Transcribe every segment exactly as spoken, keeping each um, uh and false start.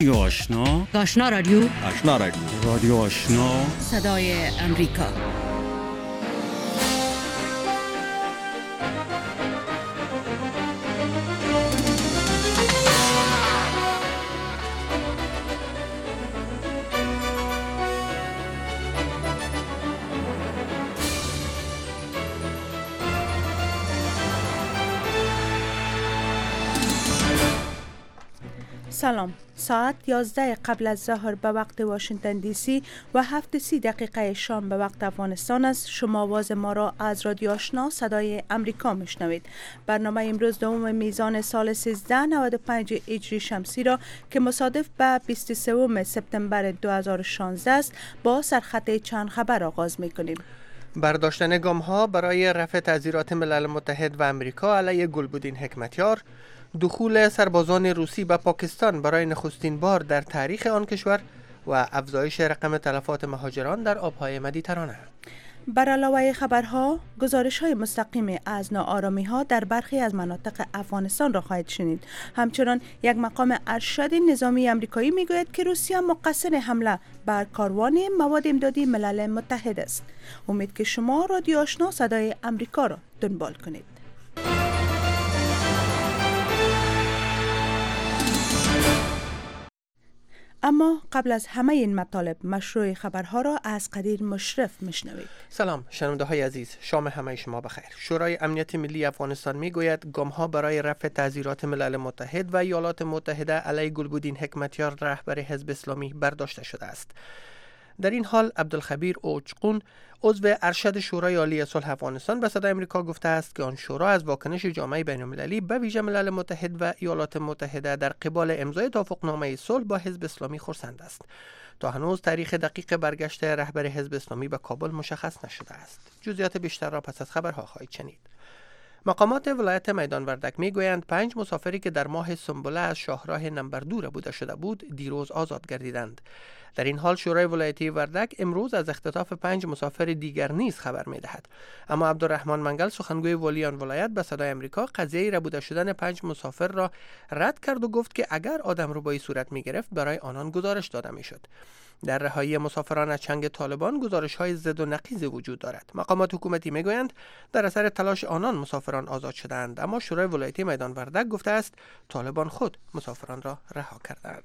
رادیو آشنا آشنا رادیو آشنا رادیو رادیو آشنا صدای امریکا. سلام. ساعت یازده قبل از ظهر به وقت واشنگتن دی سی و هفت سی دقیقه شام به وقت افغانستان است. شما آواز ما را از رادیو آشنا صدای امریکا میشنوید. برنامه امروز دوم میزان سال سیزده نود و پنج هجری شمسی را که مصادف به بیست و سوم سپتامبر دو هزار و شانزده است با سرخط چند خبر آغاز میکنیم. برداشتن گام ها برای رفع تعزیرات ملل متحد و امریکا علیه گلبدین حکمتیار، دخول سربازان روسی به پاکستان برای نخستین بار در تاریخ آن کشور و افزایش رقم تلفات مهاجران در آبهای مدیترانه. بر علاوه خبرها، گزارش‌های مستقیم از ناآرامی‌ها در برخی از مناطق افغانستان را خواهید شنید. همچنان یک مقام ارشد نظامی آمریکایی میگوید که روسیه مقصر حمله بر کاروان مواد امدادی ملل متحد است. امید که شما رادیو آشنا صدای امریکا را دنبال کنید. اما قبل از همه این مطالب مشروع خبرها را از قدیر مشرف میشنوید. سلام شنونده های عزیز، شام همه شما بخیر. شورای امنیت ملی افغانستان میگوید گام ها برای رفع تعزیرات ملل متحد و ایالات متحده علیه گلبدین حکمتیار رهبر حزب اسلامی برداشته شده است. در این حال عبدالخبیر اوچقون عضو ارشد شورای عالی صلح افغانستان به صدای امریکا گفته است که آن شورا از واکنش جامعه بین‌المللی به ویژه ملل متحد و ایالات متحده در قبال امضای توافقنامه صلح با حزب اسلامی خرسند است. تا هنوز تاریخ دقیق برگشت رهبر حزب اسلامی به کابل مشخص نشده است. جزئیات بیشتر را پس از خبرها خواهید شنید. مقامات ولایت میدان وردک میگویند پنج مسافری که در ماه سنبله از شاهراه نمبردو ربوده شده بود دیروز آزاد گردیدند. در این حال شورای ولایتی وردک امروز از اختطاف پنج مسافر دیگر نیز خبر می‌دهد. اما عبدالرحمن منگل سخنگوی والی آن ولایت به صدای امریکا قضیه ربوده شدن پنج مسافر را رد کرد و گفت که اگر آدمربایی صورت می‌گرفت برای آنان گزارش داده می‌شد. در رهایی مسافران از چنگ طالبان گزارش‌های ضد و نقیض وجود دارد. مقامات حکومتی میگویند در اثر تلاش آنان مسافران آزاد شدند، اما شورای ولایتی میدان وردک گفته است طالبان خود مسافران را رها کردند.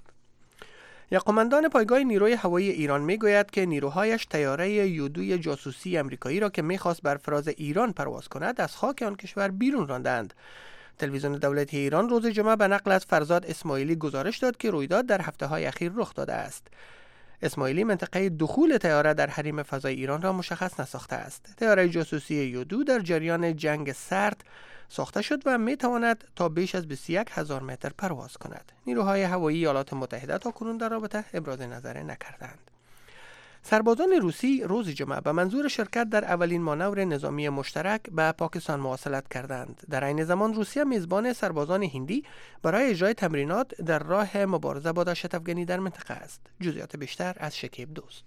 یا قماندان پایگاه نیروی هوایی ایران میگوید که نیروهایش طیاره یودوی جاسوسی امریکایی را که میخواست بر فراز ایران پرواز کند از خاک آن کشور بیرون راندند. تلویزیون دولتی ایران روز جمعه به نقل از فرزاد اسماعیلی گزارش داد که رویداد در هفته‌های اخیر رخ داده است. اسماعیلی منطقه دخول طیاره در حریم فضای ایران را مشخص نساخته است. طیاره جاسوسی یودو در جریان جنگ سرد ساخته شد و می تواند تا بیش از بیست و یک هزار متر پرواز کند. نیروهای هوایی ایالات متحده تا کنون در رابطه ابراز نظر نکردند. سربازان روسی روز جمعه به منظور شرکت در اولین مانور نظامی مشترک به پاکستان مواصلت کردند. در عین زمان روسیه میزبان سربازان هندی برای اجرای تمرینات در راه مبارزه با دهشت افغانی در منطقه است. جزئیات بیشتر از شکیب دوست.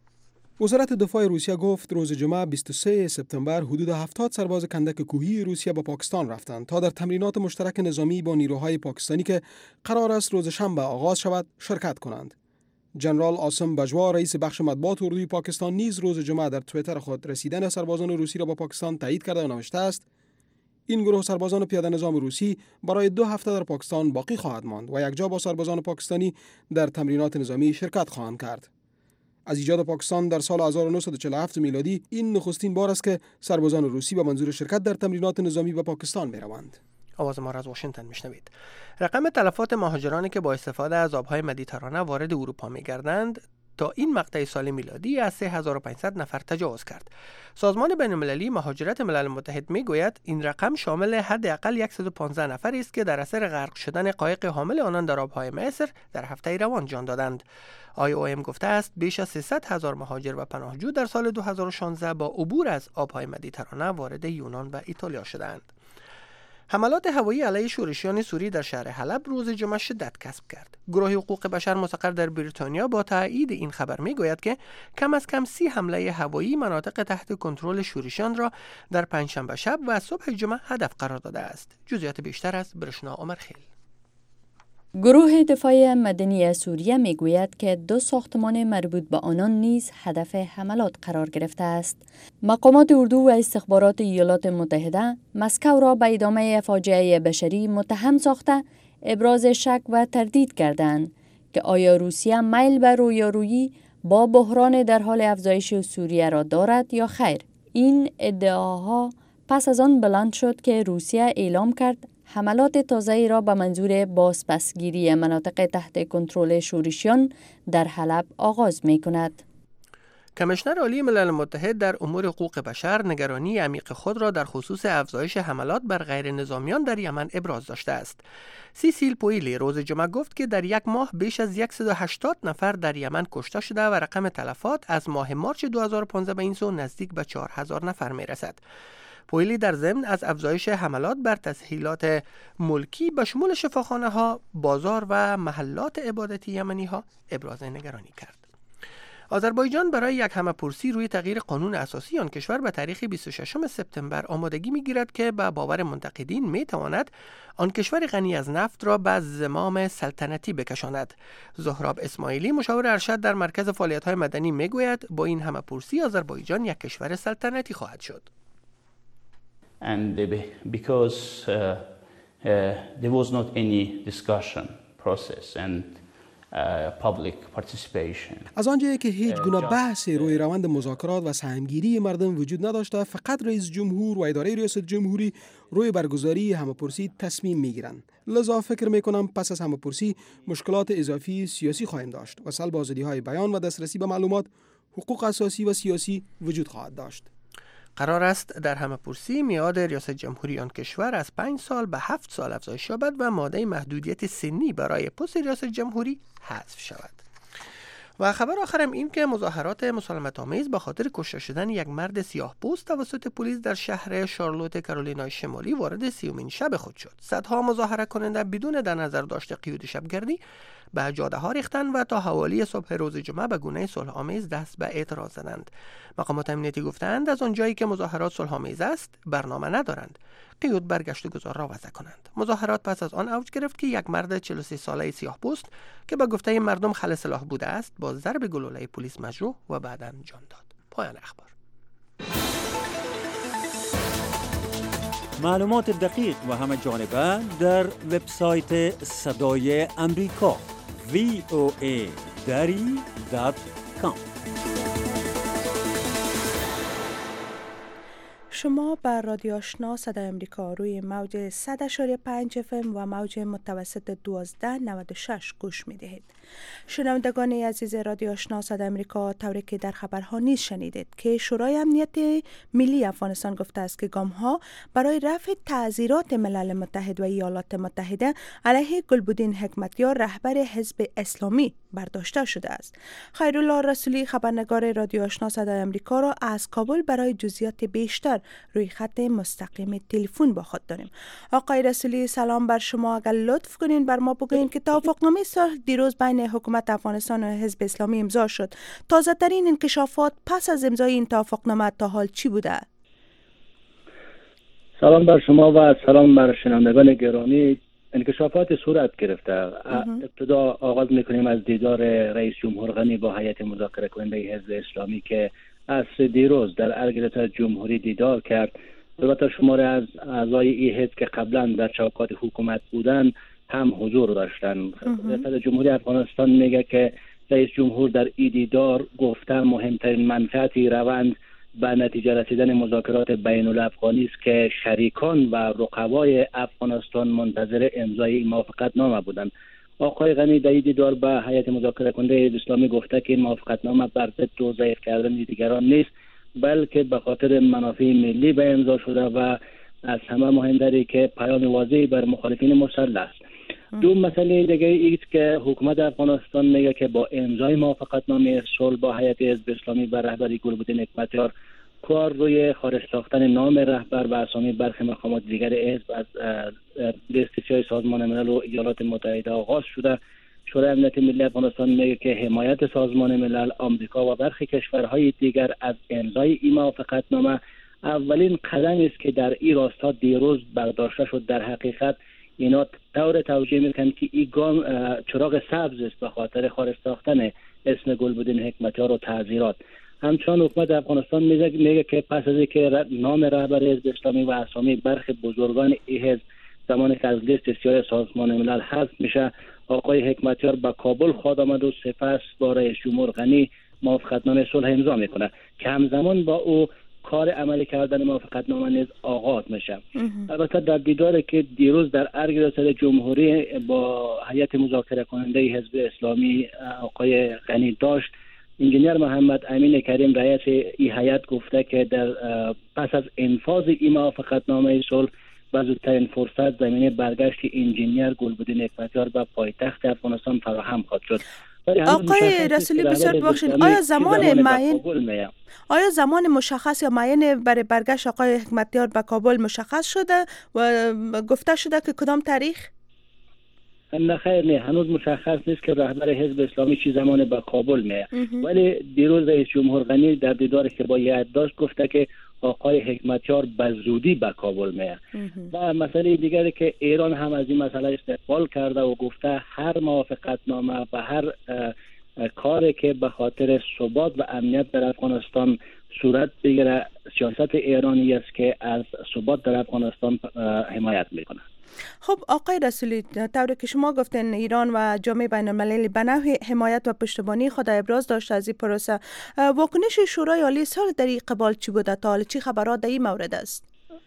وزارت دفاع روسیه گفت روز جمعه بیست و سوم سپتامبر حدود هفتاد سرباز کندک کوهی روسیه به پاکستان رفتند تا در تمرینات مشترک نظامی با نیروهای پاکستانی که قرار است روز شنبه آغاز شود شرکت کنند. جنرال آسم بجوا رئیس بخش مطبوعات اردوی پاکستان نیز روز جمعه در توییتر خود رسیدن سربازان روسی را به پاکستان تایید کرده و نوشته است این گروه سربازان پیاده نظام روسی برای دو هفته در پاکستان باقی خواهد ماند و یکجا با سربازان پاکستانی در تمرینات نظامی شرکت خواهند کرد. از ایجاد پاکستان در سال هزار و نهصد و چهل و هفت میلادی این نخستین بار است که سربازان روسی به منظور شرکت در تمرینات نظامی به پاکستان می‌روند. آواز ما را از واشنگتن میشنوید. رقم تلفات مهاجرانی که با استفاده از آبهای مدیترانه وارد اروپا میگردند تا این مقطع سال میلادی از سه هزار و پانصد نفر تجاوز کرد. سازمان بین‌المللی مهاجرت ملل متحد میگوید این رقم شامل حداقل صد و پانزده نفر است که در اثر غرق شدن قایق حامل آنان در آبهای مصر در هفته روان جان دادند. آی او ام گفته است بیش از سیصد هزار مهاجر و پناهجو در سال دو هزار و شانزده با عبور از آبهای مدیترانه وارد یونان و ایتالیا شدند. حملات هوایی علیه شورشیان سوری در شهر حلب روز جمعه شدت کسب کرد. گروه حقوق بشر مستقر در بریتانیا با تایید این خبر میگوید که کم از کم سی حمله هوایی مناطق تحت کنترل شورشیان را در پنجشنبه شب و صبح جمعه هدف قرار داده است. جزئیات بیشتر از برشنا عمرخیل. گروه دفاع مدنی سوریه میگوید که دو ساختمان مربوط به آنان نیز هدف حملات قرار گرفته است. مقامات اردو و استخبارات ایالات متحده مسکو را به ادامه فاجعه بشری متهم ساخته ابراز شک و تردید کردند که آیا روسیه میل به رویارویی با بحران در حال افزایش سوریه را دارد یا خیر. این ادعاها پس از آن بلند شد که روسیه اعلام کرد حملات تازه‌ای را به منظور بازپسگیری مناطق تحت کنترل شورشیان در حلب آغاز می‌کند. کمیشنر عالی ملل متحد در امور حقوق بشر نگرانی عمیق خود را در خصوص افزایش حملات بر غیر نظامیان در یمن ابراز داشته است. سیسیل پویلی روز جمعه گفت که در یک ماه بیش از صد و هشتاد نفر در یمن کشته شده و رقم تلفات از ماه مارچ دو هزار و پانزده به این سو نزدیک به چهار هزار نفر میرسد. پویلی در ضمن از افزایش حملات بر تسهیلات ملکی به شمول شفاخانه ها، بازار و محلات عبادتی یمنی ها ابراز نگرانی کرد. آذربایجان برای یک همه‌پرسی روی تغییر قانون اساسی آن کشور به تاریخ بیست و ششم سپتامبر آمادگی می‌گیرد که به باور منتقدین می‌تواند آن کشور غنی از نفت را به زمام سلطنتی بکشاند. زهراب اسماعیلی مشاور ارشد در مرکز فعالیت‌های مدنی می‌گوید با این همه‌پرسی آذربایجان یک کشور سلطنتی خواهد شد. And because uh, uh, there was not any discussion process and public participation. از آنجایی که هیچ گونه بحث روی روند مذاکرات و سهمگیری مردم وجود نداشته، فقط رئیس جمهور و اداره ریاست جمهوری روی برگزاری همه‌پرسی تصمیم میگیرند. لذا فکر میکنم پس از همه‌پرسی مشکلات اضافی سیاسی خواهیم داشت و سلب آزادی‌های بیان و دسترسی به معلومات، حقوق اساسی و سیاسی وجود خواهد داشت. قرار است در همه‌پرسی میعاد ریاست جمهوری آن کشور از پنج سال به هفت سال افزایش یابد و ماده محدودیت سنی برای پست ریاست جمهوری حذف شود. و خبر آخرم این که مظاهرات مسالمت آمیز به خاطر کشته شدن یک مرد سیاه پوست توسط پلیس در شهر شارلوت کارولینای شمالی وارد سیومین شب خود شد. صدها مظاهره کننده بدون در نظر داشت قیود شبگردی به جاده ها ریختند و تا حوالی صبح روز جمعه به گونه صلح آمیز دست به اعتراض زدند. مقامات امنیتی گفتند از آنجایی که مظاهرات صلح آمیز است برنامه ندارند قیود بر گشت و گذار را وضع کنند. مظاهرات پس از آن اوج گرفت که یک مرد چهل و سه ساله سیاه‌پوست که به گفته مردم خل سلاح بوده است با ضرب گلوله پلیس مجروح و بعداً جان داد. پایان اخبار. معلومات دقیق و همه جانبه در وبسایت صدای امریکا وی او ای دری دات کام. شما بر رادیو آشنا صدای امریکا روی موج صد و پنج اف ام و موج متوسط دوازده نود و شش گوش می دهید. شنوندگان عزیز رادیو آشنا صدای امریکا، طوری که در خبرها نیز شنیدید که شورای امنیت ملی افغانستان گفته است که گام‌ها برای رفع تعزیرات ملل متحد و ایالات متحده علیه گلبدین حکمتیار رهبر حزب اسلامی برداشته شده است. خیرالله رسولی خبرنگار رادیو آشنا صدای امریکا را از کابل برای جزئیات بیشتر روی خط مستقیم تلفن با خود داریم. آقای رسولی سلام بر شما. اگر لطف کنین بر ما بگوین که توافقنامه صلح دیروز بین حکومت افغانستان و حزب اسلامی امضا شد. تازه ترین انکشافات پس از امضای این توافقنامه تا حال چی بوده؟ سلام بر شما و سلام بر شنوندگان گرامی. انکشافات صورت گرفته. ابتدا آغاز میکنیم از دیدار رئیس جمهور غنی با هیئت مذاکره کننده حزب اسلامی که از دیروز در ارگلت جمهوری دیدار کرد. البته شماره از اعضای این حزب که قبلا در چوکات حکومت بودن هم حضور داشتن. ریاست جمهوری افغانستان میگه که رئیس جمهور در این دیدار گفته مهمترین منفعتی روند به نتیجه رسیدن مذاکرات بین الافغانی است که شریکان و رقبای افغانستان منتظر امضای موافقت نامه بودند. آقای غنی در این دیدار به هیئت مذاکره کننده حزب اسلامی گفته که این موافقت نامه بر ضد و ضعیف کردن دیگران نیست، بلکه به خاطر منافع ملی به امضا شده و از همه مهمتری که پیام واضحی بر مخالفین مسلح است. دو مسئله دیگه ایست که حکومت افغانستان میگه که با امضای موافقتنامه صلح با هیئت حزب اسلامی و رهبری گلبدین حکمتیار کار روی خارج ساختن نام رهبر و اسامی برخی مقامات دیگر حزب از لیست سازمان ملل و ایالات متحده آغاز شده. شورای امنیت ملی افغانستان میگه که حمایت سازمان ملل، آمریکا و برخی کشورهای دیگر از امضای این موافقتنامه اولین قدمی است که در این راستا دیروز برداشته شد. در حقیقت اینا طور توجیه میکنن که این گام چراغ سبز است به خاطر خارج ساختن اسم گلبدین حکمتیار و تعزیرات. همچنان حکومت افغانستان میگه میگه که پس از اینکه نام رهبر حزب اسلامی و اسامی برخی بزرگان این حزب زمانی که از لیست سیاه سازمان ملل حذف میشه، آقای حکمتیار به کابل خواهد آمد و سپس با رئیس جمهور غنی موافقتنامه صلح امضا میکنه که همزمان با او کار عملی کردن موافقتنامه نیز آغاز میشه. البته در دیداری که دیروز در ارگ ریاست جمهوری با هیئت مذاکره کننده حزب اسلامی آقای غنی داشت، انجینیر محمد امین کریم رئیس این هیئت گفته که در پس از انفاذ این موافقتنامه صلح و زودترین فرصت زمینه برگشت انجینیر گلبدین حکمتیار به پایتخت افغانستان فراهم خواهد شد. آقای رسولی بسیار ببخشید، آیا زمان معین آیا زمان مشخص یا معین برای برگشت آقای حکمتیار به کابل مشخص شده و گفته شده که کدام تاریخ؟ نه خیر، نه هنوز مشخص نیست که رهبر حزب اسلامی چی زمان به کابل میه، ولی دیروز رئیس جمهور غنی در دیداری که با هیئت داشت گفته که آقای حکمتیار به زودی به کابل میه. و مسئله دیگری که ایران هم از این مسئله استقبال کرده و گفته هر موافقتنامه و هر کاری که به خاطر ثبات و امنیت در افغانستان صورت بگیره، سیاست ایرانی است که از ثبات در افغانستان حمایت میکنه. خب آقای رسولی، طوری که شما گفتین ایران و جامعه بین المللی به نحو حمایت و پشتیبانی خود ابراز داشته از این پروسه، واکنش شورای عالی صلح در این قبال چی بوده؟ تا حالا چی خبرات در این مورد است؟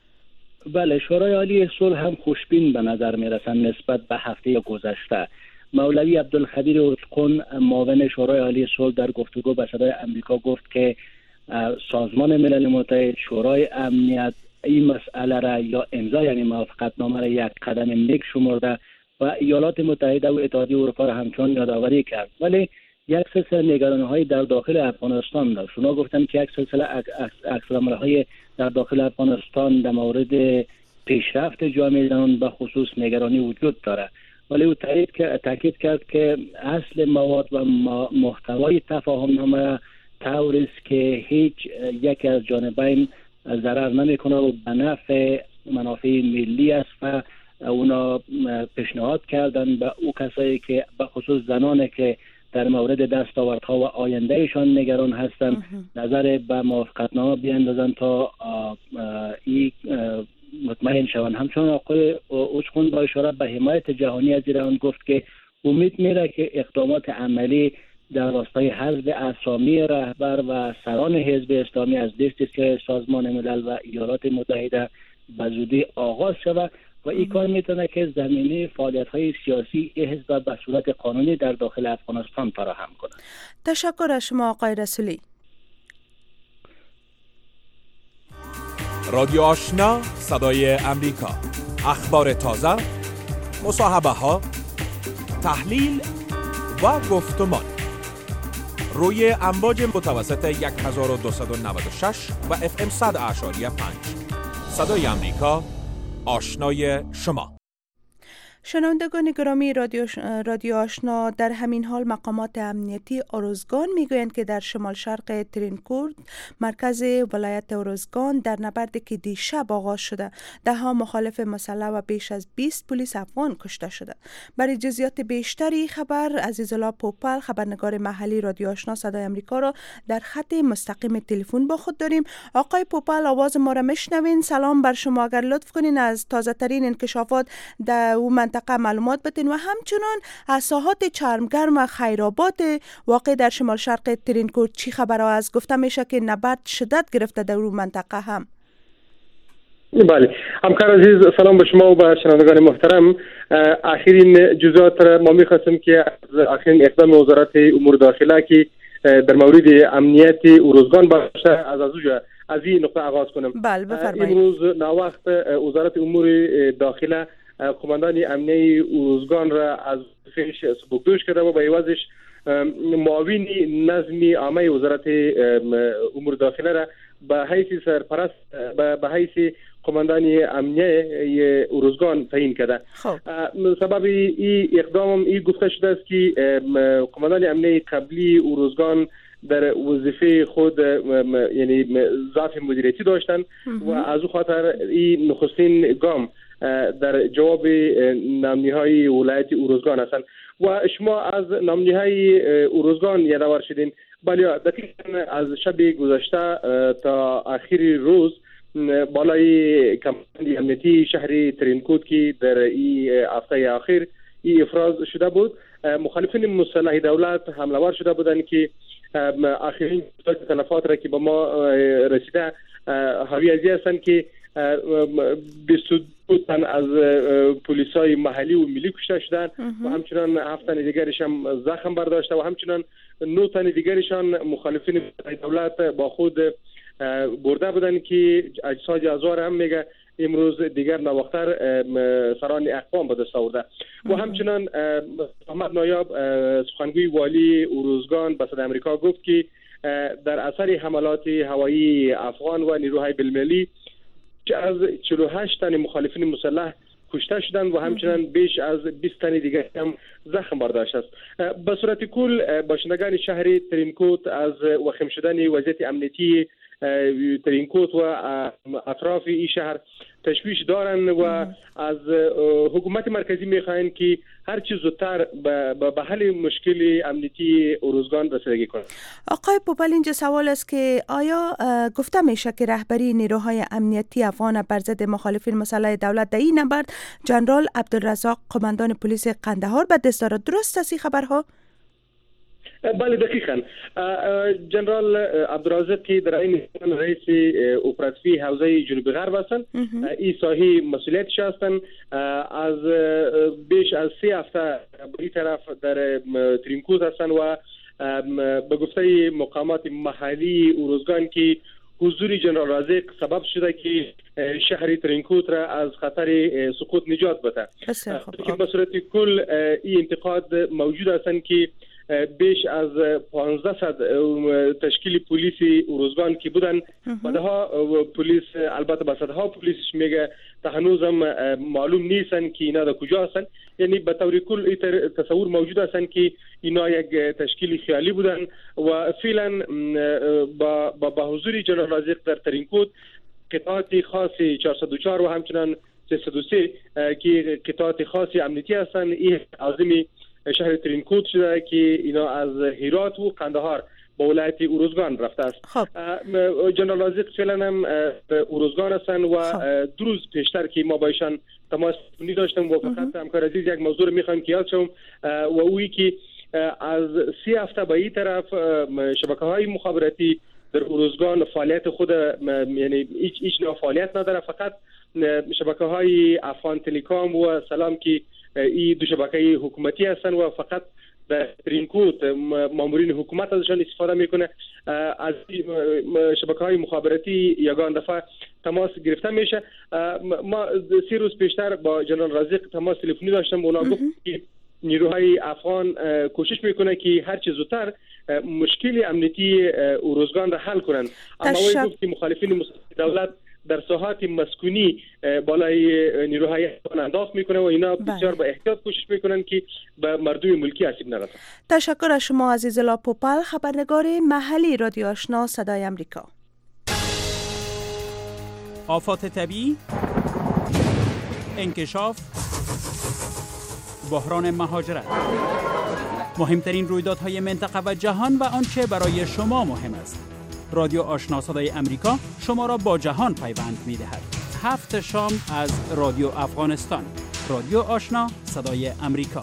بله، شورای عالی صلح هم خوشبین به نظر می رسند نسبت به هفته گذشته. مولوی عبدالخبیر اوچقون معاون شورای عالی صلح در گفتگو به صدای آمریکا گفت که سازمان ملل متحد، شورای امنیت این مسئله را یا امضا یعنی موافقتنامه را یک قدم نیک شمرده و ایالات متحده و اتحادیه اروپا را همچنان یادآوری کرد، ولی یک سلسله نگرانی‌های در داخل افغانستان داشت. اونا گفتن که یک سلسله عکس‌العمل‌های در داخل افغانستان در مورد پیشرفت جامعه زنان به خصوص نگرانی وجود داره، ولی او تاکید کرد که اصل مواد و محتوای تفاهم‌نامه طوری است که هیچ یک از جانبین ضرر نمیکنه و به نفع منافع ملی است و اونا پیشنهاد کردن به او کسایی که به خصوص زنانی که در مورد دستاوردها و آیندهشان نگران هستند نظر به موافقتنامه بیاندازند تا این مطمئن شوند. همچنان آقای اوچقون با اشاره به حمایت جهانی از ایران گفت که امید میره که اقدامات عملی در راستای حذف اسامی رهبر و سران حزب اسلامی از لیست سیاه سازمان ملل و ایالات متحده به زودی آغاز شود و این کار میتونه که زمینه فعالیت‌های سیاسی حزب به صورت قانونی در داخل افغانستان فراهم کنه. تشکر از شما آقای رسولی. رادیو آشنا، صدای امریکا، اخبار تازه، مصاحبه ها، تحلیل و گفتمان روی امواج متوسط هزار و دویست و نود و شش و اف ام صد اعشاری پنج. صدای امریکا، آشنای شما. شنوندگان گرامی رادیو, رادیو آشنا، در همین حال مقامات امنیتی اروزگان میگویند که در شمال شرق ترینکورد مرکز ولایت اروزگان در نبردی که دیشب آغاز شده ده ها مخالف مسلح و بیش از بیست پلیس افغان کشته شده. برای جزئیات بیشتری خبر عزیزالله پوپل، خبرنگار محلی رادیو آشنا صدای امریکا را در خط مستقیم تلفن با خود داریم. آقای پوپل، آواز ما را میشنوین؟ سلام بر شما. اگر لطف کنین از تازه ترین انکشافات در اون منطقه معلومات بدین و همچنان از ساحات چرمگرم و خیرآباد واقع در شمال شرق ترینکورد چی خبر است؟ گفته میشه که نبرد شدت گرفته در اون منطقه هم. بله، همکار عزیز سلام به شما و به شنوندگان محترم. آخرین جزئیات را ما می‌خواستیم که آخرین اقدام وزارت امور داخله که در مورد امنیت اروزگان باشه از ازوجا از این نقطه آغاز کنم. بله بفرمایید. امروز ناوقت وزارت امور داخله قماندان امنیه اروزگان را از فیش سبکدوش کرده و به عوضش معاون نظمی عامه وزارت امور داخله را به حیث سرپرست به حیث قماندان امنیه اروزگان تعیین کرده. خب سبب این اقدام این گفته شده است که قماندان امنیه قبلی اروزگان در وظیفه خود یعنی ضعف مدیریتی داشتن و از او خاطر این نخستین گام در جواب نامنی‌های ولایت اوروزگان هستند و شما از نامنی‌های اوروزگان یادآور شدین. بله دقیقاً از شب گذشته تا آخر روز بالای کمپانی امنیتی شهر ترینکوت که در این هفته اخیر این افراز شده بود، مخالفین مسلح دولت حمله‌ور شده بودند که آخرین تلفات را که به ما رسیده حاوی از این هستند که بیست و دو تن از پلیسای محلی و ملی کشته شدند و همچنان هفت تن دیگرش هم زخم برداشته و همچنان نه تن دیگرشان مخالفین دولت با خود برده بودند که اجساد ازوار هم میگه امروز دیگر نواختر سران اقوام به دست آورده و همچنان محمد نایاب سخنگوی والی اوروزگان به صدای امریکا گفت که در اثر حملات هوایی افغان و نیروهای بالملی از چهل و هشت تن مخالفین مسلح کشته شدند و همچنان بیش از بیست تن دیگر هم زخم برداشت است. به صورت کل باشندگان شهر ترینکوت از وخیم شدن وضعیت امنیتی ترینکوت و اطراف این شهر تشویش دارند و از حکومت مرکزی میخواهند که هر چیز زودتر به حل مشکل امنیتی اوروزگان رسیدگی کنند. آقای پوپل، اینجا سوال است که آیا گفته میشه که رهبری نیروهای امنیتی افغان بر ضد مخالفین مسلح دولت در این نبرد جنرال عبدالرزاق قماندان پلیس قندهار به دست دارد؟ درست است این خبرها؟ بله دقیقاً. جنرال عبدالرزاق که در این رئیس اپراتیوی حوزه جنوبی غرب هستند، این ساحه مسئولیتش هستند. از بیش از سه هفته به این طرف در ترینکوت هستند و به گفته مقامات محلی اوروزگان که حضور جنرال رازق سبب شده که شهر ترینکوت را از خطر سقوط نجات بده. به صورت کل این انتقاد موجود هستند که بیش از پانزده صد تشکیل پلیس اوروزگان که بودن بعدها پلیس البته به صدها پلیسش میگه تا هنوزم معلوم نیستن که اینا در کجا هستن. یعنی به طور کل تصور موجود هستن که اینا یک تشکیل خیالی بودن و فعلا با با حضور جنرال رازق در ترینکوت قطعات خاص چهارصد و چهار و همچنان سیصد و سه که قطعات خاصی امنیتی هستن این عازم شهر ترینکوت شده که اینا از هرات و قندهار به ولایت اوروزگان رفته است. خب. جنرال رازق فعلا هم اوروزگان هستن و دو روز پیشتر که ما با ایشان تماس تلفنی داشتم و فقط همکار عزیز یک موضوع رو میخوام که یاد شم و اویی که از سی هفته به این طرف شبکه‌های مخابراتی در اوروزگان فعالیت خود یعنی هیچ هیچ نوع فعالیت نداره، فقط شبکه‌های افغان تلکام و سلام که این دو شبکه حکومتی هستند و فقط در ترینکوت مامورین حکومت ازشان استفاده میکنه. از شبکه‌های مخابراتی یگان دفعه تماس گرفته میشه. ما سی روز پیشتر با جنرال رازق تماس تلفنی داشتم و اونا گفت که نیروهای افغان کوشش میکنه که هر چه زودتر مشکل امنیتی اوروزگان را حل کنند، اما وی گفت که مخالفین مسلح دولت در ساحات مسکونی بالای نیروهای افغان انداخت میکنه و اینا بسیار با احتیاط کوشش میکنن که به مردم ملکی آسیب نرسد. تشکر از شما عزیز الله پوپل، خبرنگار محلی رادیو آشنا صدای امریکا. آفات طبیعی، انکشاف، بحران مهاجرت، مهمترین رویدادهای منطقه و جهان و آنچه برای شما مهم است. رادیو آشنا صدای امریکا شما را با جهان پیوند می‌دهد. هفت شام از رادیو افغانستان. رادیو آشنا صدای امریکا.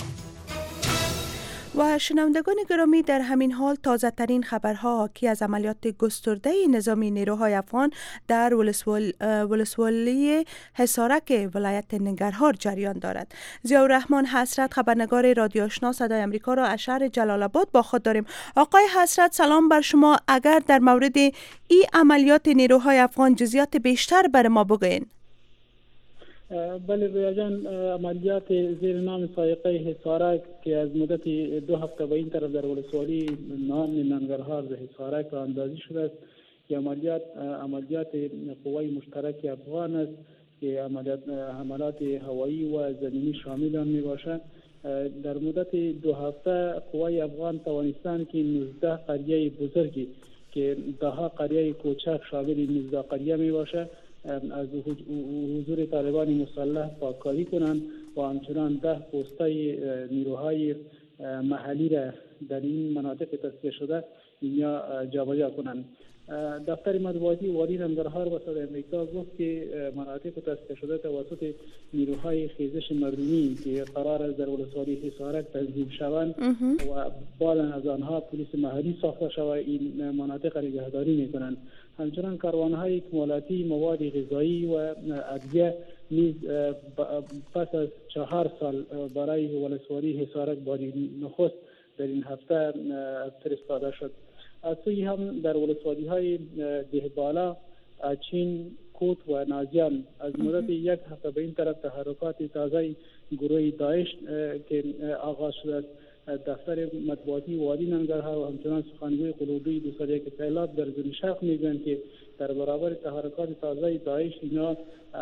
و شنوندگان گرامی، در همین حال تازه ترین خبرها حاکی از عملیات گسترده نظامی نیروهای افغان در ولسوال ولسوالی حصارک ولایت ننگرهار جریان دارد. ضیاءالرحمن حسرت، خبرنگار رادیو آشنا صدای امریکا را از شهر جلال آباد با خود داریم. آقای حسرت سلام بر شما. اگر در مورد این عملیات نیروهای افغان جزئیات بیشتر بر ما بگوین. بله رویا جان، عملیات زیر نام سایقه حصارک که از مدت دو هفته به این طرف در ولسوالی نام ننگرهار به حصارک را اندازی شده است که عملیات عملیات قوای مشترک افغان است که عملیات حملات هوایی و زمینی شامل آن می باشد. در مدت دو هفته قوای افغان توانستند که نوزده قریه بزرگی که دهها قریه کوچک شامل نوزده قریه می باشد از حضور طالبان مسلح پاککاری کنند و همچنان ده پستای نیروهای محلی را در این مناطق تصفیه شده اینجا جابجا کنند. دفتر مطبوعاتی والی ننگرهار و صدای امریکا گفت که مناطق تصفیه شده توسط نیروهای خیزش مردمی که قرار است در ولسوالی حصارک تنظیم شوند و بعد از آنها پلیس محلی ساخته شده این مناطق را نگهداری میکنند. همچنان کاروانهای اکمالاتی مواد غذایی و ادویه نیز پس از چهار سال برای ولسوالی حصارک باری نخست در این هفته فرستاده شد. از سوی هم در ولسوالی های دهبالا، اچین، کوت و نازیان از مدت یک هفته به این طرف تحرکات تازه گروه داعش که آغاز شده است. دفتر مطبوعاتی وادی ننگرهار و همچنان سخنگوی قلوبی دو سال یک اطلاعات در زیر شرق میگویند که در برابر تحرکات تازه داعش اینا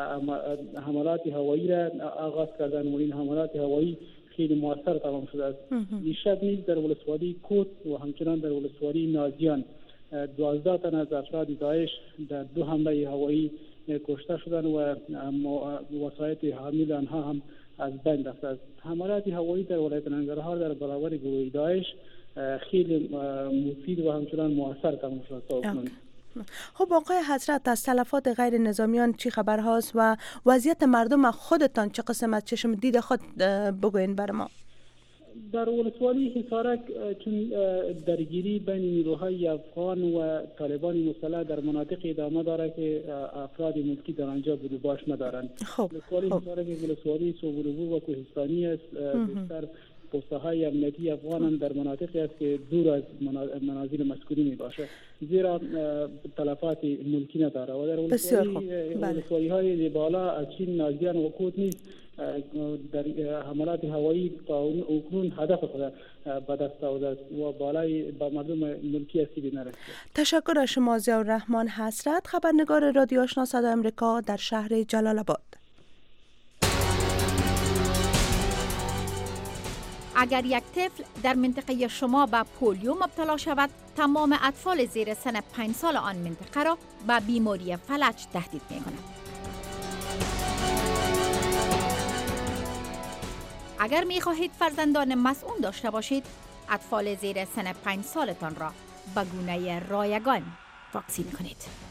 حملات هوایی را آغاز کردن و این حملات هوایی خیلی موثر تمام شده است. دیشب نیز در ولسوالی کوت و همچنان در ولسوالی نازیان دوازده تن از افراد داعش در دو حمله هوایی کشته شدند و وسایط حامل آنها هم از بین رفته است. حملات هوایی در ولایت ننگرهار در برابر گروه داعش خیلی مفید و همچنان موثر تمام شده است. خب آقای حضرت، از تلفات غیر نظامیان چی خبر هاست و وضعیت مردم خودتان چه قسم از چشم دید خود بگوین بر ما؟ در ولسوالی حصارک چون درگیری بین نیروهای افغان و طالبان مسلح در مناطق ادامه داره که افراد ملکی در آنجا بود باش ندارند. خب ولسوالی حصارک ولسوالی صوبولبو و کوهستانی است. بیشتر پست‌های امنیتی افغان هم در مناطقی است که دور از منازل مسکونی می باشه، زیرا تلفات ملکی نداره. و در ولسوالی های بالا از چین، نازیان و کوت نیز در حملات هوایی تا اکنون هدف خود به دست آورده است و بالای با مردم ملکی آسیبی نرسیده. تشکر از شما ضیاءالرحمن حسرت، خبرنگار رادیو آشنا صدای آمریکا در شهر جلال آباد. اگر یک طفل در منطقه شما به پولیو مبتلا شود، تمام اطفال زیر سن پنج سال آن منطقه را به بیماری فلج تهدید می کند. اگر می خواهید فرزندان مسئول داشته باشید، اطفال زیر سن پنج سالتان را به گونه رایگان واکسین کنید.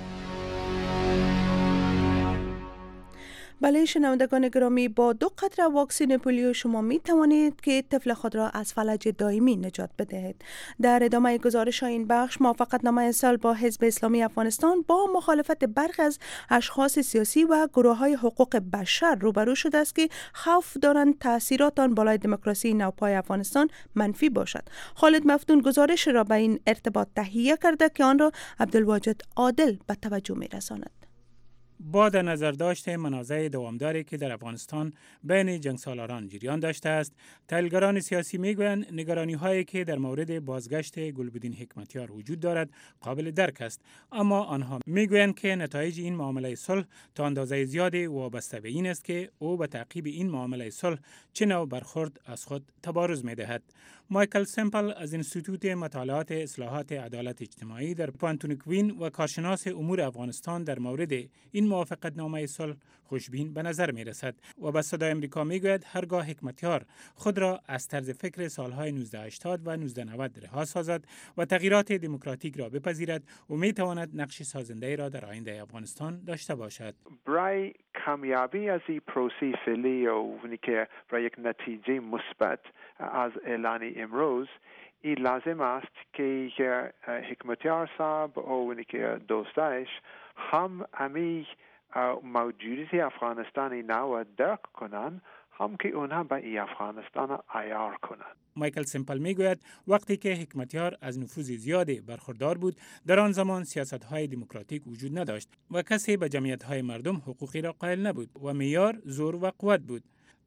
بله شنوندگان گرامی، با دو قطره واکسن پولیو شما می توانید که طفل خود را از فلج دائمی نجات بدهید. در ادامه گزارش این بخش، موافقتنامه امسال با حزب اسلامی افغانستان با مخالفت برخی از اشخاص سیاسی و گروه های حقوق بشر روبرو شده است که خوف دارند تاثیرات آن بالای دموکراسی نوپای افغانستان منفی باشد. خالد مفتون گزارش را به این ارتباط تهیه کرده که آن را عبدالواجد عادل به توجه می رساند. با در نظر داشته منازع دوامداری که در افغانستان بین جنگسالاران جریان داشته است، تحلیلگران سیاسی میگویند نگرانی هایی که در مورد بازگشت گلبدین حکمتیار وجود دارد قابل درک است، اما آنها میگویند که نتایج این معامله صلح تا اندازه زیادی وابسته به این است که او به تعقیب این معامله صلح چه نوع برخورد از خود تبارز میدهد. مایکل سمپل از انستیتوت مطالعات اصلاحات عدالت اجتماعی در پانتونکوین و کارشناس امور افغانستان در مورد این موافقتنامه صلح خوشبین به نظر می رسد و به صدای امریکا می گوید هرگاه حکمتیار خود را از طرز فکر سالهای نوزده هشتاد و نوزده نود رها سازد و تغییرات دموکراتیک را بپذیرد و می تواند نقش سازنده را در آینده افغانستان داشته باشد. برای کامیابی از این پروسه فعلی و که برای یک نتیجه مثبت از اعلان امروز، این لازم است که حکمتیار صاحب و که دوستایش هم امی موجودیت افغانستان نو درک کنند، هم که اونها به ای افغانستان عیار کنند. مایکل سمپل میگوید وقتی که حکمتیار از نفوذ زیادی برخوردار بود، در آن زمان سیاست‌های دموکراتیک وجود نداشت و کسی به جمعیت‌های مردم حقوقی را قائل نبود و معیار زور و قوت بود.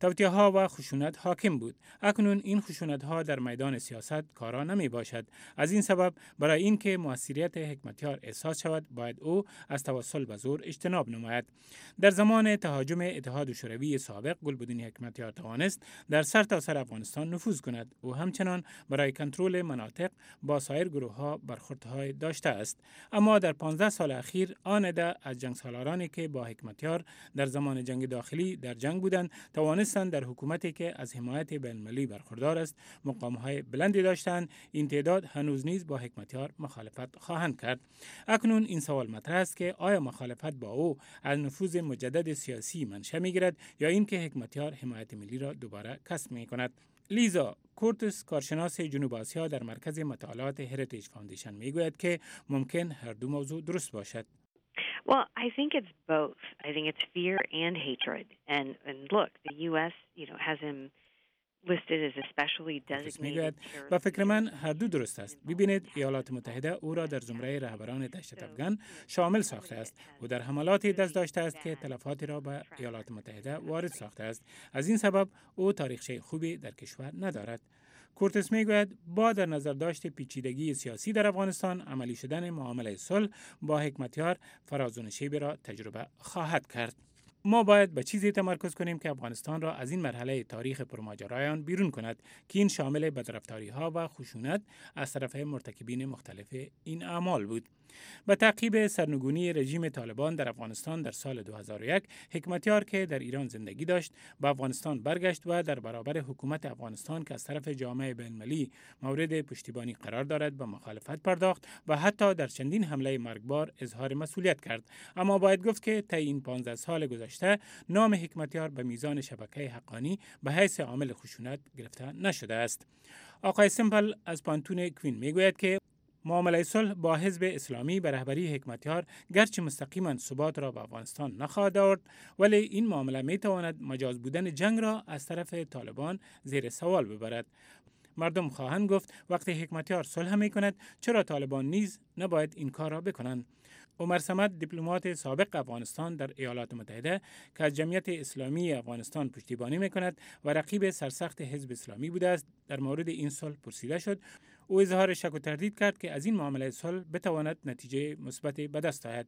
توطئه‌ها و خشونت حاکم بود. اکنون این خشونت‌ها در میدان سیاست کارا نمی باشد. از این سبب برای اینکه موثریت حکمتیار احساس شود باید او از توسل به زور اجتناب نماید. در زمان تهاجم اتحاد شوروی سابق گلبدین حکمتیار توانست در سرتاسر افغانستان نفوذ کند. او همچنان برای کنترل مناطق با سایر گروه‌ها برخوردهای داشته است. اما در پانزده سال اخیر آن عده از جنگسالارانی که با حکمتیار در زمان جنگ داخلی در جنگ بودند توانستند در حکومتی که از حمایت بین‌المللی برخوردار است مقام‌های بلندی داشتند. این تعداد هنوز نیز با حکمتیار مخالفت خواهند کرد. اکنون این سوال مطرح است که آیا مخالفت با او از نفوذ مجدد سیاسی منشأ می‌گیرد یا اینکه حکمتیار حمایت ملی را دوباره کسب می‌کند. لیزا کورتس، کارشناس جنوب آسیا در مرکز مطالعات هریتیج فاندیشن میگوید که ممکن هر دو موضوع درست باشد. Well, I think it's both. I think it's fear and hatred. And and look, the U S, you know, has him listed as a specially designated terrorist. و فکر من هر دو درست است. ببینید ایالات متحده او را در زمره رهبران دهشت افغان شامل ساخته است و در حملاتی دست داشته است که تلفاتی را به ایالات متحده وارد ساخته است. از این سبب او تاریخچه خوبی در کشور ندارد. کورتس میگوید با در نظر داشت پیچیدگی سیاسی در افغانستان عملی شدن معامله صلح با حکمتیار فراز و نشیبی را تجربه خواهد کرد. ما باید به چیزی تمرکز کنیم که افغانستان را از این مرحله تاریخ پرماجرایان بیرون کند که این شامل بدرفتاری‌ها و خشونت از طرف مرتکبین مختلف این اعمال بود. به تعقیب سرنگونی رژیم طالبان در افغانستان در سال دو هزار و یک، حکمتیار که در ایران زندگی داشت به افغانستان برگشت و در برابر حکومت افغانستان که از طرف جامعه بین‌المللی مورد پشتیبانی قرار دارد به مخالفت پرداخت و حتی در چندین حمله مرگبار اظهار مسئولیت کرد. اما باید گفت که طی این پانزده سال گذشته نام حکمتیار به میزان شبکه حقانی به حیث عامل خشونت گرفته نشده است. آقای سمپل از پانتون کوین میگوید که معامله صلح با حزب اسلامی به رهبری حکمتیار گرچه مستقیما ثبات را به افغانستان نخواهد آورد، ولی این معامله می تواند مجاز بودن جنگ را از طرف طالبان زیر سوال ببرد. مردم خواهند گفت وقتی حکمتیار صلح می کند چرا طالبان نیز نباید این کار را بکنند؟ عمر صمد، دیپلمات سابق افغانستان در ایالات متحده که از جمعیت اسلامی افغانستان پشتیبانی می‌کند و رقیب سرسخت حزب اسلامی بوده است، در مورد این صلح پرسیده شد. او اظهار شک و تردید کرد که از این معامله صلح بتواند نتیجه مثبت به دست آید.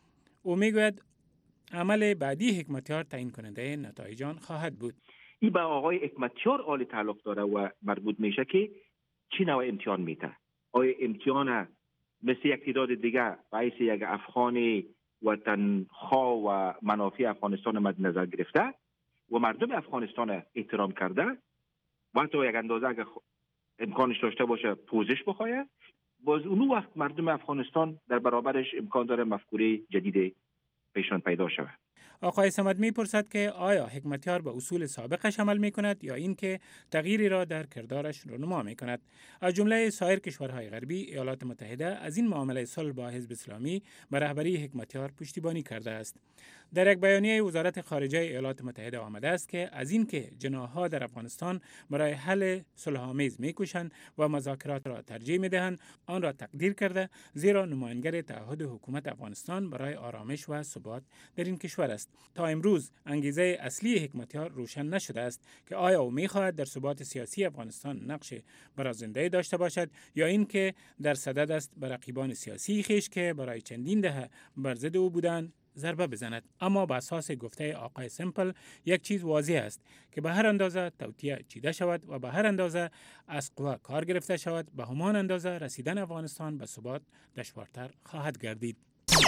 او میگوید عمل بعدی حکمتیار تعیین کننده نتایج آن خواهد بود. این به آقای حکمتیار عالی تعلق داره و مربوط میشه که چی نوع امتحان میته. آیا امتحان مثل یک تعداد دیگه باعث یک افغان وطنخواه و منافع افغانستان مد نظر گرفته و مردم افغانستان احترام کرده و حتی یک اندازه اگر امکانش داشته باشه پوزش بخواه، باز اونو وقت مردم افغانستان در برابرش امکان داره مفکوره جدید پیشان پیدا شود. آقای صمد میپرسد که آیا حکمتیار به اصول سابقش عمل میکند یا اینکه تغییری را در کردارش رونما میکند. از جمله سایر کشورهای غربی ایالات متحده از این معامله صلح با حزب اسلامی به رهبری حکمتیار پشتیبانی کرده است. در یک بیانیه وزارت خارجه ایالات متحده آمده است که از اینکه جناح‌ها در افغانستان برای حل صلح‌آمیز میکوشند و مذاکرات را ترجیح میدهند آن را تقدیر کرده، زیرا نماینگر تعهد حکومت افغانستان برای آرامش و ثبات در این کشور است. تا امروز انگیزه اصلی حکمتیار روشن نشده است که آیا او می‌خواهد در ثبات سیاسی افغانستان نقش برازنده داشته باشد یا اینکه در صدد است به رقیبان سیاسی خویش که برای چندین دهه بر ضد او بودند ضربه بزند. اما به اساس گفته آقای سمپل یک چیز واضح است که به هر اندازه توطئه چیده شود و به هر اندازه از قوا کار گرفته شود به همان اندازه رسیدن افغانستان به ثبات دشوارتر خواهد گردید.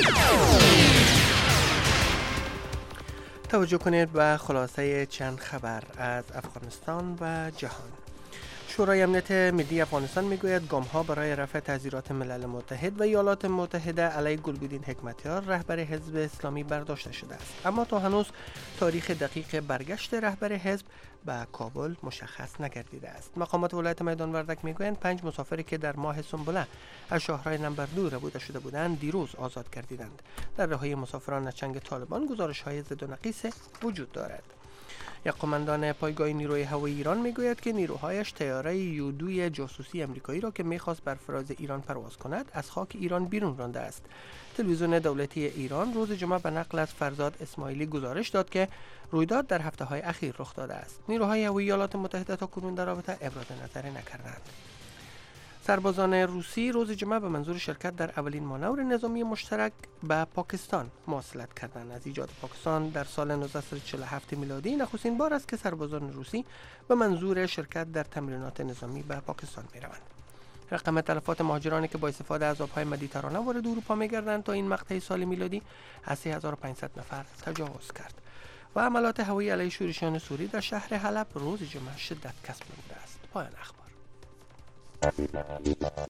توجه کنید به خلاصه چند خبر از افغانستان و جهان. شورای امنیت ملی افغانستان میگوید گام‌ها برای رفع تعزیرات ملل متحد و ایالات متحده علیه گلبدین حکمتیار رهبر حزب اسلامی برداشته شده است، اما تا هنوز تاریخ دقیق برگشت رهبر حزب به کابل مشخص نگردیده است. مقامات ولایت میدان وردک میگویند پنج مسافری که در ماه سنبله از شاهراه نمبر دو ربوده شده بودند دیروز آزاد گردیدند. در رهایی مسافران از چنگ طالبان گزارش‌های ضد و نقیص وجود دارد. یک قماندان پایگاه نیروی هوایی ایران میگوید که نیروهایش طیاره یو دو جاسوسی آمریکایی را که میخواست بر فراز ایران پرواز کند از خاک ایران بیرون رانده است. تلویزیون دولتی ایران روز جمعه به نقل از فرزاد اسماعیلی گزارش داد که رویداد در هفته‌های اخیر رخ داده است. نیروهای هوایی ایالات متحده تا کنون در رابطه ابراز نظر نکردند. سربازان روسی روز جمعه به منظور شرکت در اولین مانور نظامی مشترک به پاکستان مواصلت کردند. از ایجاد پاکستان در سال نوزده صد و چهل و هفت میلادی نخستین بار است که سربازان روسی به منظور شرکت در تمرینات نظامی به پاکستان می‌روند. رقم تلفات مهاجرانی که با استفاده از آب‌های مدیترانه وارد اروپا می‌گردند تا این مقطع سال میلادی از سه هزار و پانصد نفر تجاوز کرد. و حملات هوایی علیه شورشیان سوری در شهر حلب روز جمعه شدت کسب نموده است. پایان اخبار.